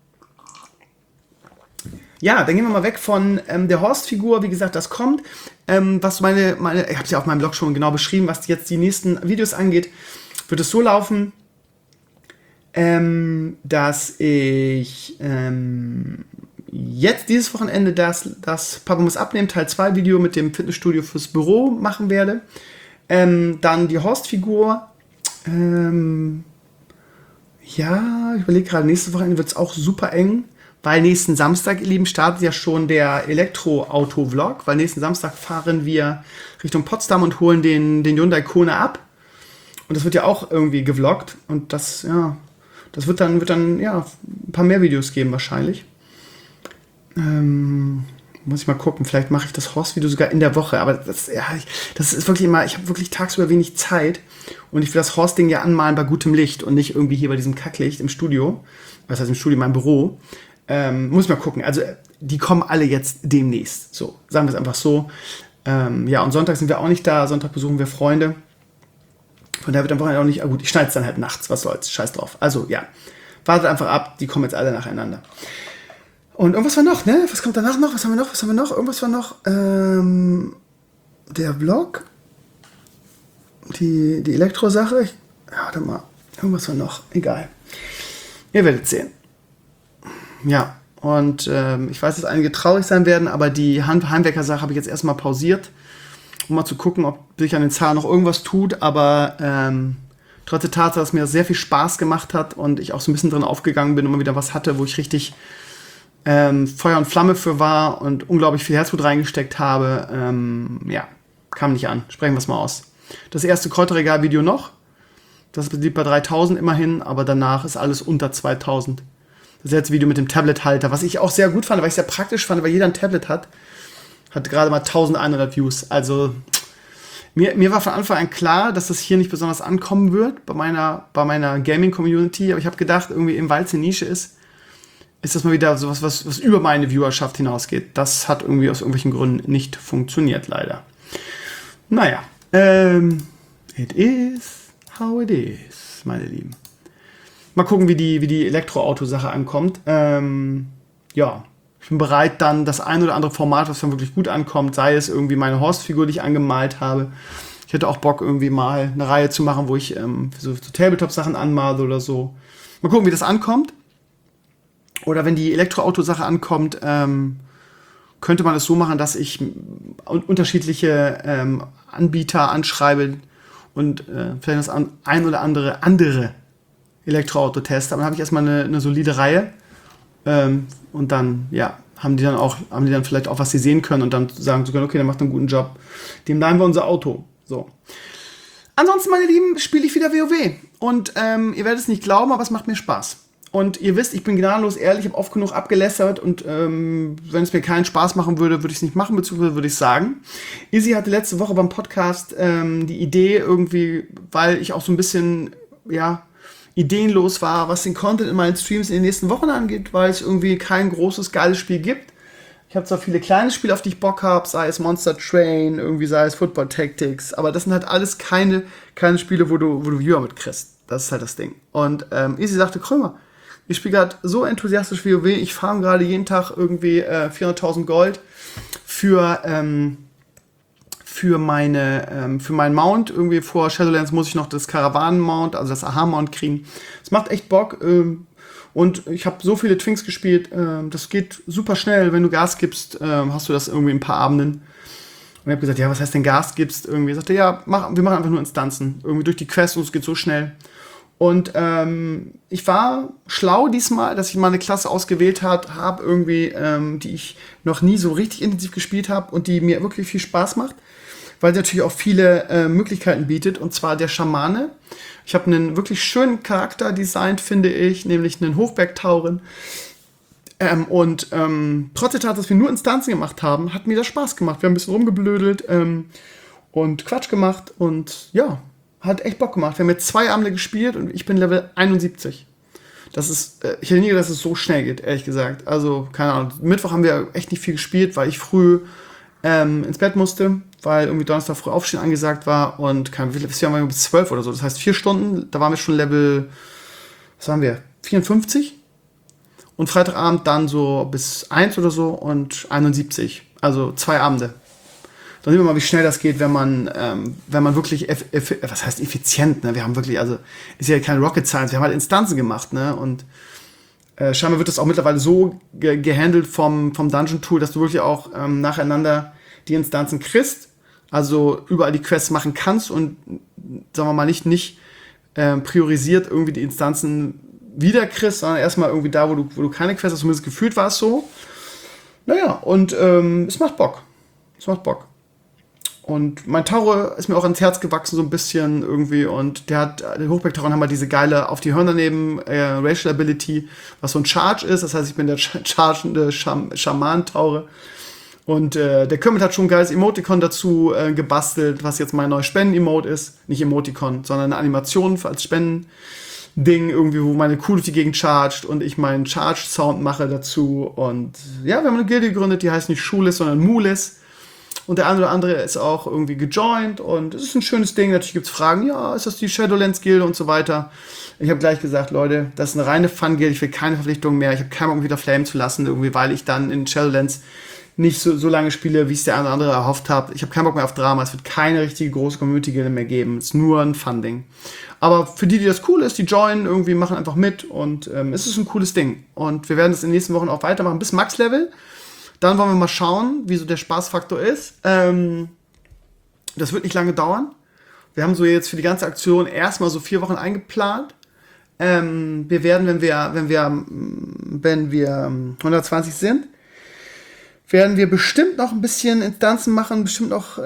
gehen wir mal weg von der Horst-Figur. Wie gesagt, das kommt. Was ich habe es ja auf meinem Blog schon genau beschrieben, was jetzt die nächsten Videos angeht, wird es so laufen, dass ich jetzt dieses Wochenende das Papa muss abnehmen, Teil 2 Video mit dem Fitnessstudio fürs Büro machen werde. Dann die Horst-Figur. Ich überlege gerade, nächste Wochenende wird es auch super eng, weil nächsten Samstag, ihr Lieben, startet ja schon der Elektroauto-Vlog, weil nächsten Samstag fahren wir Richtung Potsdam und holen den Hyundai Kona ab. Und das wird ja auch irgendwie gevloggt. Und das Das wird dann ja, ein paar mehr Videos geben wahrscheinlich. Muss ich mal gucken, vielleicht mache ich das Horst-Video sogar in der Woche, aber das ist wirklich immer, ich habe wirklich tagsüber wenig Zeit und ich will das Horst-Ding ja anmalen bei gutem Licht und nicht irgendwie hier bei diesem Kacklicht im Studio, was heißt im Studio, in meinem Büro. Muss ich mal gucken, also die kommen alle jetzt demnächst, so, sagen wir es einfach so. Ja, und Sonntag sind wir auch nicht da, Sonntag besuchen wir Freunde. Von daher wird am Wochenende auch nicht, gut, ich schneide es dann halt nachts, was soll's, scheiß drauf. Also ja, wartet einfach ab, die kommen jetzt alle nacheinander. Und irgendwas war noch, ne? Was kommt danach noch? Was haben wir noch? Irgendwas war noch, der Vlog, die Elektro-Sache. Ja, warte mal, irgendwas war noch, egal. Ihr werdet sehen. Ja, und ich weiß, dass einige traurig sein werden, aber die Heimwecker-Sache habe ich jetzt erstmal pausiert, um mal zu gucken, ob sich an den Zahlen noch irgendwas tut, aber trotz der Tatsache, dass mir das sehr viel Spaß gemacht hat und ich auch so ein bisschen drin aufgegangen bin und immer wieder was hatte, wo ich richtig Feuer und Flamme für war und unglaublich viel Herzblut reingesteckt habe, ja, kam nicht an. Sprechen wir es mal aus. Das erste Kräuterregal-Video noch, das liegt bei 3000 immerhin, aber danach ist alles unter 2000. Das letzte Video mit dem Tablet-Halter, was ich auch sehr gut fand, weil ich es sehr praktisch fand, weil jeder ein Tablet hat gerade mal 1100 Views. Also mir war von Anfang an klar, dass das hier nicht besonders ankommen wird bei meiner Gaming-Community, aber ich habe gedacht, irgendwie weil es eine Nische ist das mal wieder sowas, was über meine Viewerschaft hinausgeht. Das hat irgendwie aus irgendwelchen Gründen nicht funktioniert, leider. Naja, it is how it is, meine Lieben. Mal gucken, wie die Elektroauto-Sache ankommt. Ja, ich bin bereit, dann das ein oder andere Format, was dann wirklich gut ankommt, sei es irgendwie meine Horst-Figur, die ich angemalt habe. Ich hätte auch Bock, irgendwie mal eine Reihe zu machen, wo ich so Tabletop-Sachen anmale oder so. Mal gucken, wie das ankommt. Oder wenn die Elektroauto-Sache ankommt, könnte man es so machen, dass ich unterschiedliche Anbieter anschreibe und vielleicht das ein oder andere Elektroauto teste. Aber dann habe ich erstmal eine solide Reihe. Und dann, ja, haben die dann vielleicht auch was sie sehen können und dann sagen zu können, okay, der macht einen guten Job. Dem leihen wir unser Auto. So. Ansonsten, meine Lieben, spiele ich wieder WoW. Und ihr werdet es nicht glauben, aber es macht mir Spaß. Und ihr wisst, ich bin gnadenlos ehrlich, ich habe oft genug abgelästert und wenn es mir keinen Spaß machen würde, würde ich es nicht machen, beziehungsweise würde ich es sagen. Izzy hatte letzte Woche beim Podcast die Idee irgendwie, weil ich auch so ein bisschen, ja, ideenlos war, was den Content in meinen Streams in den nächsten Wochen angeht, weil es irgendwie kein großes, geiles Spiel gibt. Ich habe zwar viele kleine Spiele, auf die ich Bock habe, sei es Monster Train, irgendwie sei es Football Tactics, aber das sind halt alles keine Spiele, wo du Viewer mitkriegst. Das ist halt das Ding. Und Izzy sagte, Krömer, ich spiele gerade so enthusiastisch WoW, ich farm gerade jeden Tag irgendwie 400.000 Gold für meinen Mount. Irgendwie vor Shadowlands muss ich noch das Karawanen-Mount, also das Aha-Mount kriegen. Es macht echt Bock. Und ich habe so viele Twinks gespielt. Das geht super schnell. Wenn du Gas gibst, hast du das irgendwie in ein paar Abenden. Und ich habe gesagt, ja, was heißt denn Gas gibst? Irgendwie sagte, ja, wir machen einfach nur Instanzen. Irgendwie durch die Quest und es geht so schnell. Und ich war schlau diesmal, dass ich mal eine Klasse ausgewählt habe, irgendwie, die ich noch nie so richtig intensiv gespielt habe und die mir wirklich viel Spaß macht, weil sie natürlich auch viele Möglichkeiten bietet, und zwar der Schamane. Ich habe einen wirklich schönen Charakter designt, finde ich, nämlich einen Hochbergtauren. Trotz der Tatsache, dass wir nur Instanzen gemacht haben, hat mir das Spaß gemacht. Wir haben ein bisschen rumgeblödelt und Quatsch gemacht und ja, hat echt Bock gemacht. Wir haben jetzt 2 Abende gespielt und ich bin Level 71. Das ist, ich hätte nie gedacht, dass es so schnell geht, ehrlich gesagt. Also, keine Ahnung. Mittwoch haben wir echt nicht viel gespielt, weil ich früh ins Bett musste, weil irgendwie Donnerstag früh aufstehen angesagt war und wir waren bis 12 oder so. Das heißt 4 Stunden, da waren wir schon Level, was waren wir, 54? Und Freitagabend dann so bis 1 oder so und 71. Also 2 Abende. Dann sehen wir mal, wie schnell das geht, wenn man wirklich, was heißt effizient, ne? Wir haben wirklich, also, ist ja keine Rocket Science, wir haben halt Instanzen gemacht, ne? Und scheinbar wird das auch mittlerweile so gehandelt vom Dungeon-Tool, dass du wirklich auch nacheinander die Instanzen kriegst, also überall die Quests machen kannst und, sagen wir mal, nicht priorisiert irgendwie die Instanzen wieder kriegst, sondern erstmal irgendwie da, wo du keine Quests hast, zumindest gefühlt war es so. Naja, und es macht Bock. Es macht Bock. Und mein Tauro ist mir auch ans Herz gewachsen, so ein bisschen irgendwie. Und der Hochberg-Tauren haben halt diese geile auf die Hörner nehmen, Racial Ability, was so ein Charge ist. Das heißt, ich bin der chargende Schaman-Taure. Und der Kermit hat schon ein geiles Emoticon dazu gebastelt, was jetzt mein neues Spenden-Emote ist. Nicht Emoticon, sondern eine Animation als Spenden-Ding, irgendwie, wo meine Kuh durch die Gegend chargt und ich meinen Charge-Sound mache dazu. Und ja, wir haben eine Gilde gegründet, die heißt nicht Schulis, sondern Mulis. Und der eine oder andere ist auch irgendwie gejoint und es ist ein schönes Ding. Natürlich gibt es Fragen, ja, ist das die Shadowlands-Gilde und so weiter. Ich habe gleich gesagt, Leute, das ist eine reine Fun-Gilde, ich will keine Verpflichtungen mehr. Ich habe keinen Bock, wieder flamen zu lassen, irgendwie, weil ich dann in Shadowlands nicht so lange spiele, wie es der eine oder andere erhofft hat. Ich habe keinen Bock mehr auf Drama. Es wird keine richtige große Community-Gilde mehr geben. Es ist nur ein Fun-Ding. Aber für die das cool ist, die joinen, irgendwie machen einfach mit und es ist ein cooles Ding. Und wir werden das in den nächsten Wochen auch weitermachen bis Max-Level. Dann wollen wir mal schauen, wie so der Spaßfaktor ist. Das wird nicht lange dauern. Wir haben so jetzt für die ganze Aktion erstmal so 4 Wochen eingeplant. Wir werden, wenn wir 120 sind, werden wir bestimmt noch ein bisschen Instanzen machen, bestimmt noch,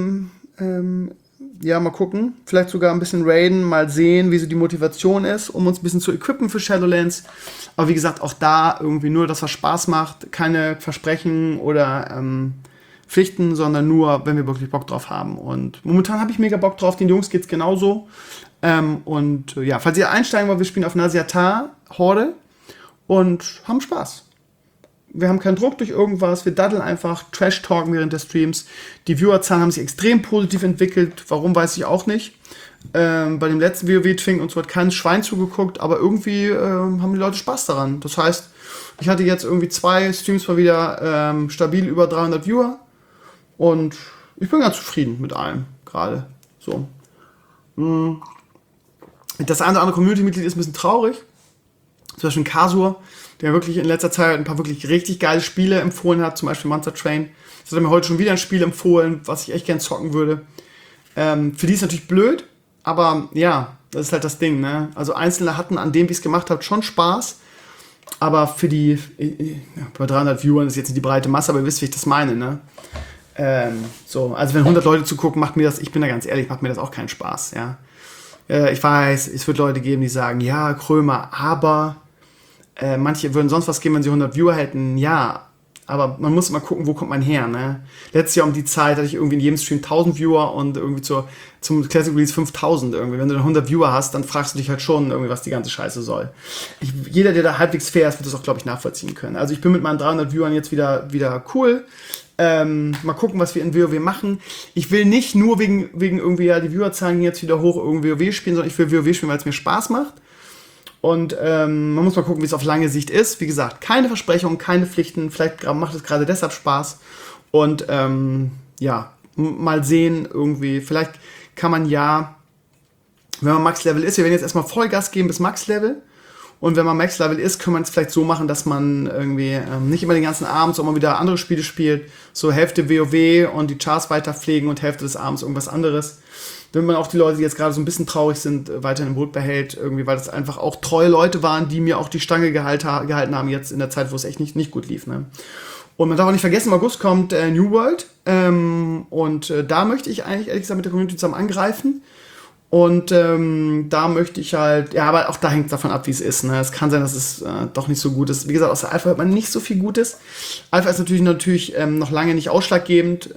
ja, mal gucken. Vielleicht sogar ein bisschen raiden, mal sehen, wie so die Motivation ist, um uns ein bisschen zu equippen für Shadowlands. Aber wie gesagt, auch da irgendwie nur, dass was Spaß macht. Keine Versprechen oder Pflichten, sondern nur, wenn wir wirklich Bock drauf haben. Und momentan habe ich mega Bock drauf. Den Jungs geht's genauso. Ja, falls ihr einsteigen wollt, wir spielen auf Nasiatar Horde und haben Spaß. Wir haben keinen Druck durch irgendwas, wir daddeln einfach, Trash-Talken während der Streams. Die Viewerzahlen haben sich extrem positiv entwickelt, warum weiß ich auch nicht. Bei dem letzten WoW-Twink und so hat kein Schwein zugeguckt, aber irgendwie haben die Leute Spaß daran. Das heißt, ich hatte jetzt irgendwie 2 Streams mal wieder stabil über 300 Viewer und ich bin ganz zufrieden mit allem gerade. So. Das eine oder andere Community-Mitglied ist ein bisschen traurig. Zum Beispiel ein Kasur, der wirklich in letzter Zeit ein paar wirklich richtig geile Spiele empfohlen hat, zum Beispiel Monster Train. Das hat er mir heute schon wieder ein Spiel empfohlen, was ich echt gern zocken würde. Für die ist natürlich blöd, aber ja, das ist halt das Ding, ne? Also Einzelne hatten an dem, wie ich es gemacht habe, schon Spaß, aber für die, bei 300 Viewern ist jetzt nicht die breite Masse, aber ihr wisst, wie ich das meine, ne? So, also wenn 100 Leute zugucken, macht mir das, ich bin da ganz ehrlich, macht mir das auch keinen Spaß, ja. Ich weiß, es wird Leute geben, die sagen, ja, Krömer, aber manche würden sonst was geben, wenn sie 100 Viewer hätten, ja, aber man muss immer gucken, wo kommt man her, ne? Letztes Jahr um die Zeit hatte ich irgendwie in jedem Stream 1000 Viewer und irgendwie zum Classic Release 5000 irgendwie. Wenn du dann 100 Viewer hast, dann fragst du dich halt schon irgendwie, was die ganze Scheiße soll. Jeder, der da halbwegs fair ist, wird das auch, glaube ich, nachvollziehen können. Also ich bin mit meinen 300 Viewern jetzt wieder cool. Mal gucken, was wir in WoW machen. Ich will nicht nur wegen irgendwie, ja, die Viewerzahlen jetzt wieder hoch irgendwie WoW spielen, sondern ich will WoW spielen, weil es mir Spaß macht. Und man muss mal gucken, wie es auf lange Sicht ist. Wie gesagt, keine Versprechungen, keine Pflichten. Vielleicht macht es gerade deshalb Spaß. Und ja, mal sehen irgendwie. Vielleicht kann man ja, wenn man Max-Level ist, wir werden jetzt erstmal Vollgas geben bis Max-Level. Und wenn man Max-Level ist, kann man es vielleicht so machen, dass man irgendwie nicht immer den ganzen Abend, sondern wieder andere Spiele spielt. So Hälfte WoW und die Charts weiter pflegen und Hälfte des Abends irgendwas anderes. Wenn man auch die Leute, die jetzt gerade so ein bisschen traurig sind, weiterhin im Boot behält, irgendwie, weil das einfach auch treue Leute waren, die mir auch die Stange gehalten haben, jetzt in der Zeit, wo es echt nicht gut lief. Ne? Und man darf auch nicht vergessen, im August kommt New World. Und da möchte ich eigentlich, ehrlich gesagt, mit der Community zusammen angreifen. Und da möchte ich halt, ja, aber auch da hängt es davon ab, wie es ist. Ne? Es kann sein, dass es doch nicht so gut ist. Wie gesagt, aus der Alpha hört man nicht so viel Gutes. Alpha ist natürlich noch lange nicht ausschlaggebend,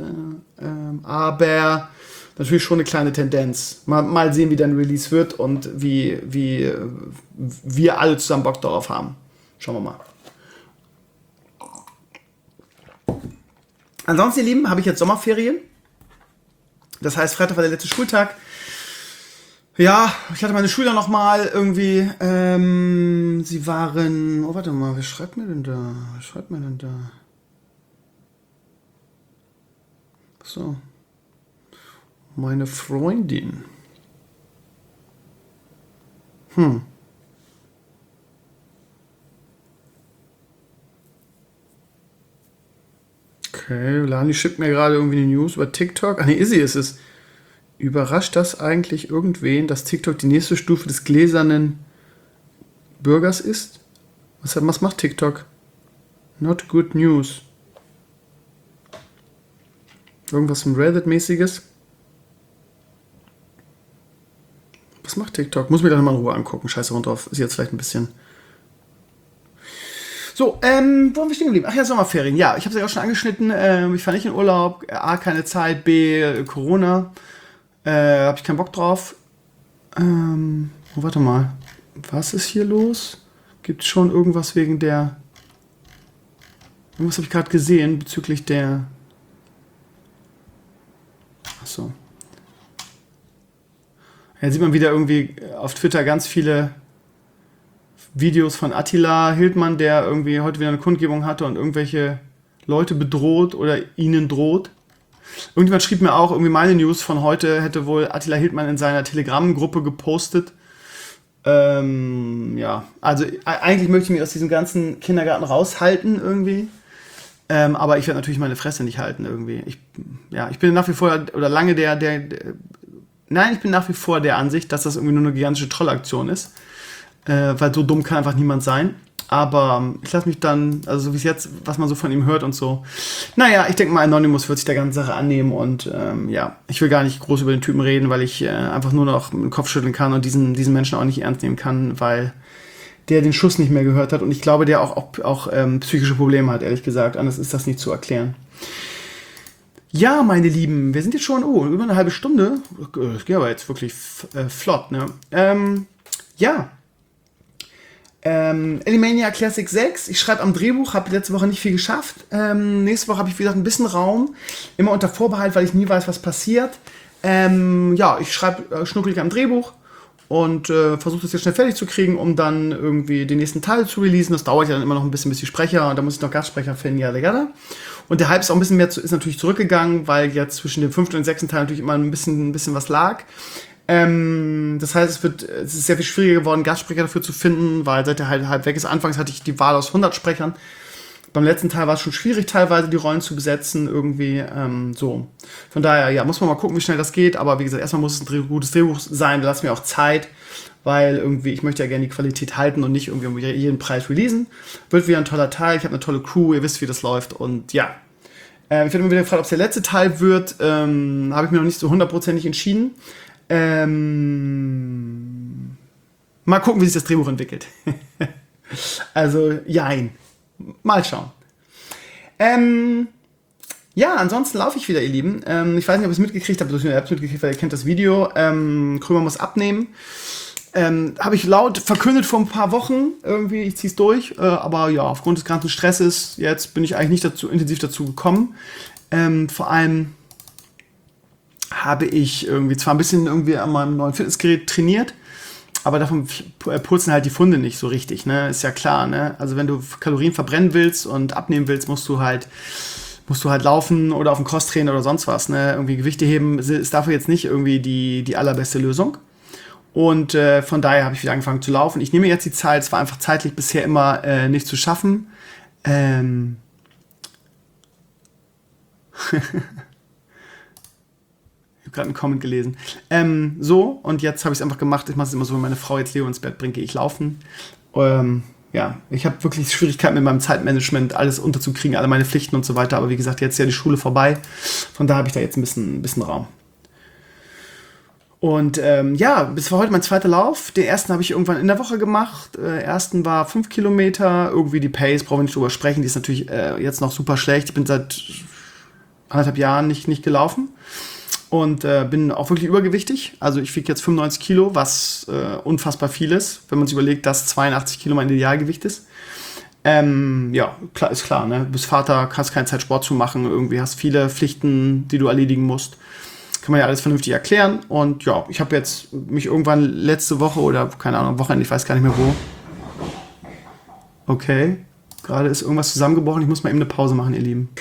aber natürlich schon eine kleine Tendenz. Mal sehen, wie dann Release wird und wie wir alle zusammen Bock darauf haben. Schauen wir mal. Ansonsten, ihr Lieben, habe ich jetzt Sommerferien. Das heißt, Freitag war der letzte Schultag. Ja, ich hatte meine Schüler noch mal irgendwie, sie waren, oh warte mal, wer schreibt mir denn da? So. Meine Freundin. Okay, Lani schickt mir gerade irgendwie eine News über TikTok. Ah ne, Izzy ist es. Überrascht das eigentlich irgendwen, dass TikTok die nächste Stufe des gläsernen Bürgers ist? Was macht TikTok? Not good news. Irgendwas im Reddit-mäßiges. Was macht TikTok? Muss mir dann mal in Ruhe angucken. Scheiße rund drauf. Ist jetzt vielleicht ein bisschen... So, wo haben wir stehen geblieben? Ach ja, Sommerferien. Ja, ich habe es ja auch schon angeschnitten. Ich fahre nicht in Urlaub. A, keine Zeit. B, Corona. Habe ich keinen Bock drauf. Warte mal. Was ist hier los? Gibt es schon irgendwas wegen der... Irgendwas habe ich gerade gesehen bezüglich der... Achso. Ja, sieht man wieder irgendwie auf Twitter ganz viele Videos von Attila Hildmann, der irgendwie heute wieder eine Kundgebung hatte und irgendwelche Leute bedroht oder ihnen droht. Irgendjemand schrieb mir auch, irgendwie meine News von heute hätte wohl Attila Hildmann in seiner Telegram-Gruppe gepostet. Ja, also eigentlich möchte ich mich aus diesem ganzen Kindergarten raushalten irgendwie. Aber ich werde natürlich meine Fresse nicht halten irgendwie. Ich bin nach wie vor, oder lange ich bin nach wie vor der Ansicht, dass das irgendwie nur eine gigantische Trollaktion ist. Weil so dumm kann einfach niemand sein. Aber ich lasse mich dann, also so wie es jetzt, was man so von ihm hört und so. Naja, ich denke mal, Anonymous wird sich der ganzen Sache annehmen und ich will gar nicht groß über den Typen reden, weil ich einfach nur noch mit dem Kopf schütteln kann und diesen Menschen auch nicht ernst nehmen kann, weil der den Schuss nicht mehr gehört hat und ich glaube, der auch psychische Probleme hat, ehrlich gesagt. Anders ist das nicht zu erklären. Ja, meine Lieben, wir sind jetzt schon, über eine halbe Stunde. Das geht aber jetzt wirklich flott, ne? Elimania Classic 6. Ich schreibe am Drehbuch, habe letzte Woche nicht viel geschafft. Nächste Woche habe ich, wie gesagt, ein bisschen Raum. Immer unter Vorbehalt, weil ich nie weiß, was passiert. Ich schreibe schnuckelig am Drehbuch und versuche das jetzt schnell fertig zu kriegen, um dann irgendwie den nächsten Teil zu releasen. Das dauert ja dann immer noch ein bisschen, bis die Sprecher, und da muss ich noch Gastsprecher finden, jada. Und der Hype ist auch ein bisschen mehr, ist natürlich zurückgegangen, weil jetzt zwischen dem 5. und 6. Teil natürlich immer ein bisschen was lag. Das heißt, es ist sehr viel schwieriger geworden, Gastsprecher dafür zu finden, weil seit der halb weg ist. Anfangs hatte ich die Wahl aus 100 Sprechern. Beim letzten Teil war es schon schwierig, teilweise die Rollen zu besetzen, irgendwie so. Von daher, ja, muss man mal gucken, wie schnell das geht. Aber wie gesagt, erstmal muss es ein gutes Drehbuch sein, lass mir auch Zeit, weil irgendwie, ich möchte ja gerne die Qualität halten und nicht irgendwie um jeden Preis releasen. Wird wieder ein toller Teil, ich habe eine tolle Crew, ihr wisst, wie das läuft und ja. Ich werde immer wieder gefragt, ob es der letzte Teil wird, habe ich mir noch nicht so hundertprozentig entschieden. Mal gucken, wie sich das Drehbuch entwickelt. Also, jein. Mal schauen. Ansonsten laufe ich wieder, ihr Lieben. Ich weiß nicht, ob ihr es mitgekriegt habt. Ihr habt es mitgekriegt, weil ihr kennt das Video. Krömer muss abnehmen. Habe ich laut verkündet vor ein paar Wochen. Irgendwie, ich ziehe es durch. Aber ja, aufgrund des ganzen Stresses, jetzt bin ich eigentlich nicht intensiv dazu gekommen. Vor allem habe ich irgendwie zwar ein bisschen irgendwie an meinem neuen Fitnessgerät trainiert, aber davon purzeln halt die Funde nicht so richtig, ne? Ist ja klar, ne? Also wenn du Kalorien verbrennen willst und abnehmen willst, musst du halt laufen oder auf dem Crosstrainer oder sonst was, ne? Irgendwie Gewichte heben ist dafür jetzt nicht irgendwie die allerbeste Lösung. Und von daher habe ich wieder angefangen zu laufen. Ich nehme jetzt die Zeit, es war einfach zeitlich bisher immer nicht zu schaffen. Ich habe gerade einen Comment gelesen. Und jetzt habe ich es einfach gemacht. Ich mache es immer so, wenn meine Frau jetzt Leo ins Bett bringt, gehe ich laufen. Ich habe wirklich Schwierigkeiten mit meinem Zeitmanagement, alles unterzukriegen, alle meine Pflichten und so weiter. Aber wie gesagt, jetzt ist ja die Schule vorbei. Von daher habe ich da jetzt ein bisschen Raum. Und bis war heute mein zweiter Lauf. Den ersten habe ich irgendwann in der Woche gemacht. Ersten war 5 Kilometer. Irgendwie die Pace, brauchen wir nicht drüber sprechen. Die ist natürlich jetzt noch super schlecht. Ich bin seit 1,5 Jahren nicht gelaufen. Und bin auch wirklich übergewichtig. Also ich wiege jetzt 95 Kilo, was unfassbar viel ist, wenn man sich überlegt, dass 82 Kilo mein Idealgewicht ist. Ist klar, ne? Du bist Vater, hast keine Zeit Sport zu machen, irgendwie hast viele Pflichten, die du erledigen musst. Kann man ja alles vernünftig erklären. Und ja, ich habe jetzt mich irgendwann letzte Woche oder, keine Ahnung, Wochenende, ich weiß gar nicht mehr wo. Okay, gerade ist irgendwas zusammengebrochen. Ich muss mal eben eine Pause machen, ihr Lieben.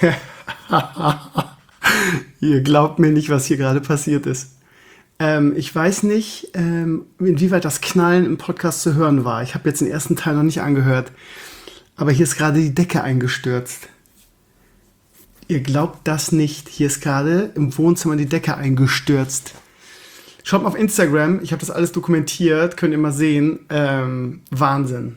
Ihr glaubt mir nicht, was hier gerade passiert ist. Ich weiß nicht, inwieweit das Knallen im Podcast zu hören war. Ich habe jetzt den ersten Teil noch nicht angehört. Aber hier ist gerade die Decke eingestürzt. Ihr glaubt das nicht. Hier ist gerade im Wohnzimmer die Decke eingestürzt. Schaut mal auf Instagram. Ich habe das alles dokumentiert. Könnt ihr mal sehen. Wahnsinn.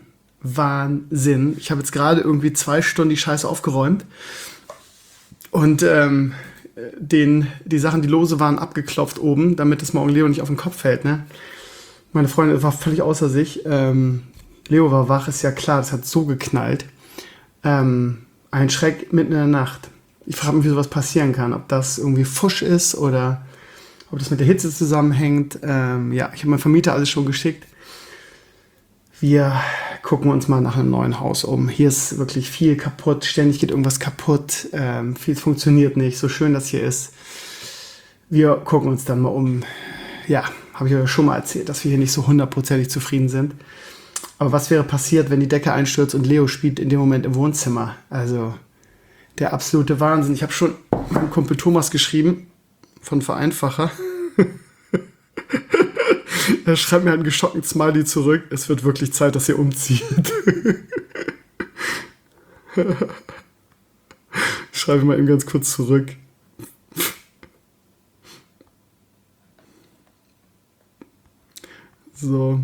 Ich habe jetzt gerade irgendwie 2 Stunden die Scheiße aufgeräumt. Und die Sachen, die lose waren, abgeklopft oben, damit es morgen Leo nicht auf den Kopf fällt, ne? Meine Freundin war völlig außer sich. Leo war wach, ist ja klar, das hat so geknallt. Ein Schreck mitten in der Nacht. Ich frage mich, wie sowas passieren kann. Ob das irgendwie Fusch ist oder ob das mit der Hitze zusammenhängt. Ich habe meinem Vermieter alles schon geschickt. Wir gucken uns mal nach einem neuen Haus um. Hier ist wirklich viel kaputt. Ständig geht irgendwas kaputt. Viel funktioniert nicht. So schön das hier ist. Wir gucken uns dann mal um. Ja, habe ich euch schon mal erzählt, dass wir hier nicht so 100% zufrieden sind. Aber was wäre passiert, wenn die Decke einstürzt und Leo spielt in dem Moment im Wohnzimmer? Also der absolute Wahnsinn. Ich habe schon meinem Kumpel Thomas geschrieben, von Vereinfacher. Er schreibt mir einen geschockten Smiley zurück. Es wird wirklich Zeit, dass ihr umzieht. Ich schreibe mal eben ganz kurz zurück. So.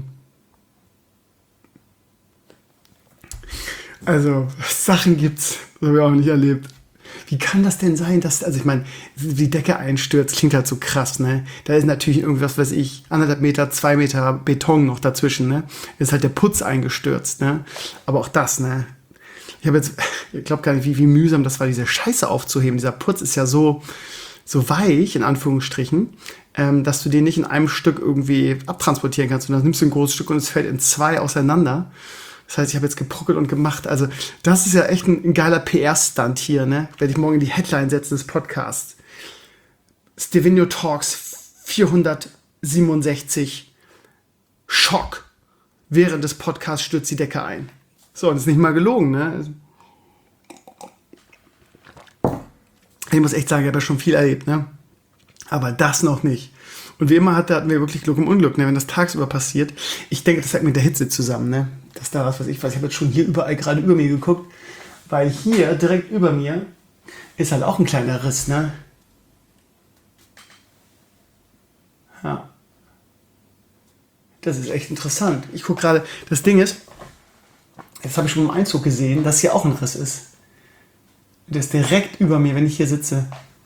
Also, Sachen gibt's, das habe ich auch nicht erlebt. Wie kann das denn sein, dass, also ich meine, die Decke einstürzt, klingt halt so krass, ne? Da ist natürlich irgendwas, weiß ich, 1,5 Meter, 2 Meter Beton noch dazwischen, ne? Da ist halt der Putz eingestürzt, ne? Aber auch das, ne? Ich glaube gar nicht, wie mühsam das war, diese Scheiße aufzuheben. Dieser Putz ist ja so weich, in Anführungsstrichen, dass du den nicht in einem Stück irgendwie abtransportieren kannst. Und dann nimmst du ein großes Stück und es fällt in 2 auseinander. Das heißt, ich habe jetzt gepuckelt und gemacht. Also das ist ja echt ein geiler PR-Stunt hier, ne? Werde ich morgen in die Headline setzen des Podcasts. Stevenio Talks 467 Schock. Während des Podcasts stürzt die Decke ein. So, und das ist nicht mal gelogen, ne? Ich muss echt sagen, ich habe ja schon viel erlebt, ne? Aber das noch nicht. Und wie immer hatten wir wirklich Glück im Unglück, ne? Wenn das tagsüber passiert. Ich denke, das hängt mit der Hitze zusammen, ne? Dass da was weiß ich was. Ich habe jetzt schon hier überall gerade über mir geguckt, weil hier direkt über mir ist halt auch ein kleiner Riss, ne? Ja. Das ist echt interessant. Ich gucke gerade, das Ding ist, jetzt habe ich schon im Einzug gesehen, dass hier auch ein Riss ist. Der ist direkt über mir, wenn ich hier sitze.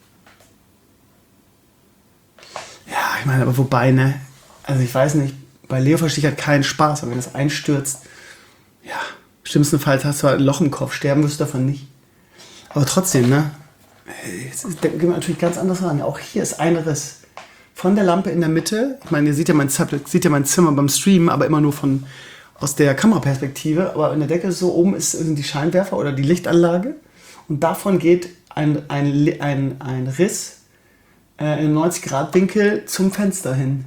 Ja, ich meine, aber wobei, ne? Also ich weiß nicht, bei Leo verstehe ich halt keinen Spaß, aber wenn das einstürzt, ja, schlimmstenfalls hast du halt ein Loch im Kopf, sterben wirst du davon nicht. Aber trotzdem, ne? Jetzt denken wir natürlich ganz anders ran. Auch hier ist ein Riss. Von der Lampe in der Mitte, ich meine, ihr seht ja mein Zimmer beim Streamen, aber immer nur aus der Kameraperspektive, aber in der Decke so oben sind die Scheinwerfer oder die Lichtanlage und davon geht ein Riss in einem 90-Grad-Winkel zum Fenster hin.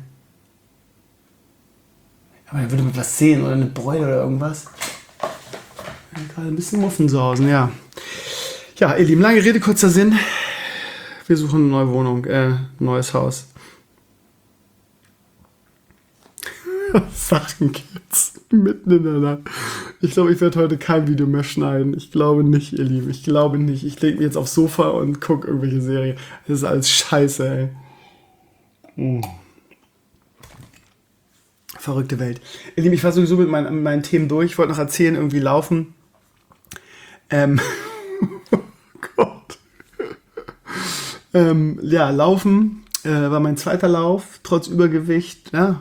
Aber da würde man was sehen oder eine Bräune oder irgendwas. Gerade ein bisschen Muffensausen, ja. Ja, ihr Lieben, lange Rede, kurzer Sinn. Wir suchen eine neue Wohnung, neues Haus. Sachen gibt's mitten in der Nacht. Ich glaube, ich werde heute kein Video mehr schneiden. Ich glaube nicht, ihr Lieben. Ich glaube nicht. Ich lege mich jetzt aufs Sofa und gucke irgendwelche Serien. Das ist alles scheiße, ey. Verrückte Welt. Ihr Lieben, ich war sowieso mit meinen Themen durch. Ich wollte noch erzählen, irgendwie laufen. Oh Gott. Ja, laufen war mein zweiter Lauf, trotz Übergewicht. Ja.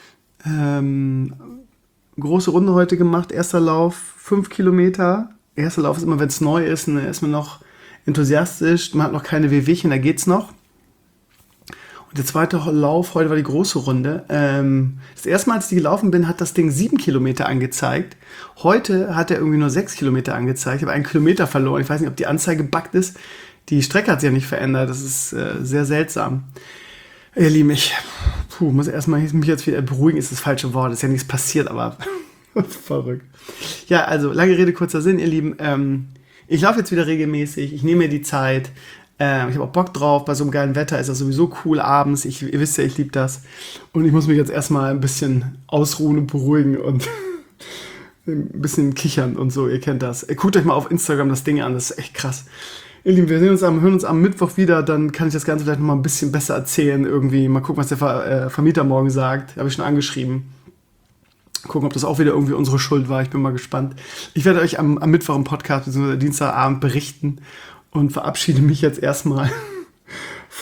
Große Runde heute gemacht. Erster Lauf, 5 Kilometer. Erster Lauf ist immer, wenn es neu ist, ne, ist man noch enthusiastisch. Man hat noch keine Wehwehchen, da geht's noch. Und der zweite Lauf, heute war die große Runde. Das erste Mal, als ich gelaufen bin, hat das Ding 7 Kilometer angezeigt. Heute hat er irgendwie nur 6 Kilometer angezeigt. Ich habe 1 Kilometer verloren. Ich weiß nicht, ob die Anzeige buggt ist. Die Strecke hat sich ja nicht verändert. Das ist sehr seltsam. Ihr Lieben, ich muss erstmal mich jetzt wieder beruhigen, ist das falsche Wort. Ist ja nichts passiert, aber verrückt. Ja, also, lange Rede, kurzer Sinn, ihr Lieben. Ich laufe jetzt wieder regelmäßig. Ich nehme mir die Zeit. Ich habe auch Bock drauf. Bei so einem geilen Wetter ist das sowieso cool abends. Ihr wisst ja, ich liebe das. Und ich muss mich jetzt erstmal ein bisschen ausruhen und beruhigen und ein bisschen kichern und so. Ihr kennt das. Guckt euch mal auf Instagram das Ding an. Das ist echt krass. Ihr Lieben, wir hören uns am Mittwoch wieder, dann kann ich das Ganze vielleicht noch mal ein bisschen besser erzählen irgendwie. Mal gucken, was der Vermieter morgen sagt. Habe ich schon angeschrieben. Gucken, ob das auch wieder irgendwie unsere Schuld war. Ich bin mal gespannt. Ich werde euch am Mittwoch im Podcast bzw. Dienstagabend berichten und verabschiede mich jetzt erstmal.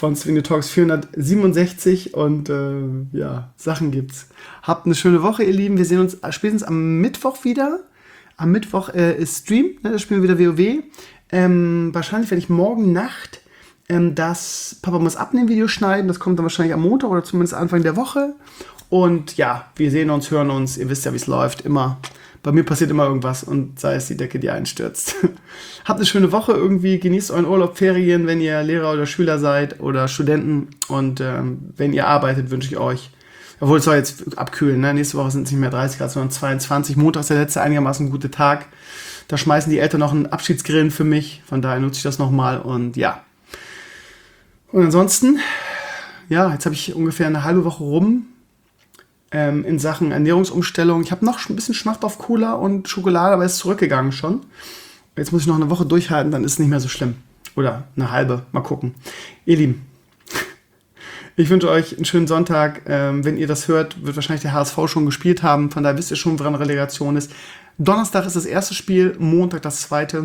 von Swing Talks 467 und Sachen gibt's. Habt eine schöne Woche, ihr Lieben. Wir sehen uns spätestens am Mittwoch wieder. Am Mittwoch ist Stream, ne? Da spielen wir wieder WoW. Wahrscheinlich werde ich morgen Nacht das Papa muss abnehmen Video schneiden. Das kommt dann wahrscheinlich am Montag oder zumindest Anfang der Woche. Und ja, wir sehen uns, hören uns. Ihr wisst ja, wie es läuft. Immer. Bei mir passiert immer irgendwas und sei es die Decke, die einstürzt. Habt eine schöne Woche irgendwie. Genießt euren Urlaub, Ferien, wenn ihr Lehrer oder Schüler seid oder Studenten. Und wenn ihr arbeitet, wünsche ich euch, obwohl es soll jetzt abkühlen, ne? Nächste Woche sind es nicht mehr 30 Grad, sondern 22. Montag ist der letzte einigermaßen gute Tag. Da schmeißen die Eltern noch einen Abschiedsgrillen für mich. Von daher nutze ich das nochmal und ja. Und ansonsten, ja, jetzt habe ich ungefähr eine halbe Woche rum in Sachen Ernährungsumstellung. Ich habe noch ein bisschen Schmacht auf Cola und Schokolade, aber ist zurückgegangen schon. Jetzt muss ich noch eine Woche durchhalten, dann ist es nicht mehr so schlimm. Oder eine halbe, mal gucken. Ihr Lieben, ich wünsche euch einen schönen Sonntag. Wenn ihr das hört, wird wahrscheinlich der HSV schon gespielt haben. Von daher wisst ihr schon, woran Relegation ist. Donnerstag ist das erste Spiel, Montag das zweite.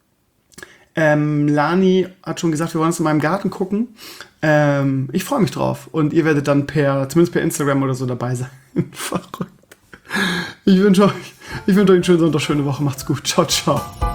Lani hat schon gesagt, wir wollen es in meinem Garten gucken. Ich freue mich drauf. Und ihr werdet dann zumindest per Instagram oder so dabei sein. Verrückt. Ich wünsche euch einen schönen Sonntag, schöne Woche. Macht's gut. Ciao, ciao.